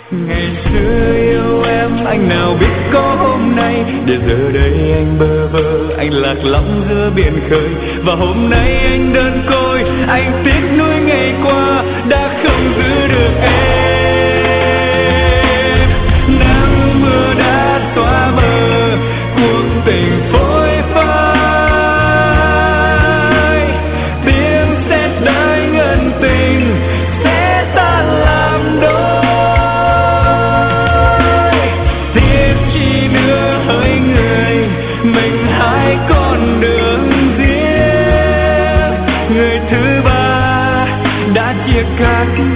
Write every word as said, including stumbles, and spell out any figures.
Ngày xưa yêu em anh nào biết có hôm nay, để giờ đây anh bơ vơ, anh lạc lõng giữa biển khơi. Và hôm nay anh đơn côi, anh tiếc nuối ngày qua đã không giữ được em. Nắng mưa đã xóa bờ cuộc tình phôi phai, tiếng sét đánh ân tình sẽ tan làm đôi. Tiếc chi nữa hỡi người, mình hai con đường riêng. Người thứ ba đã chia cắt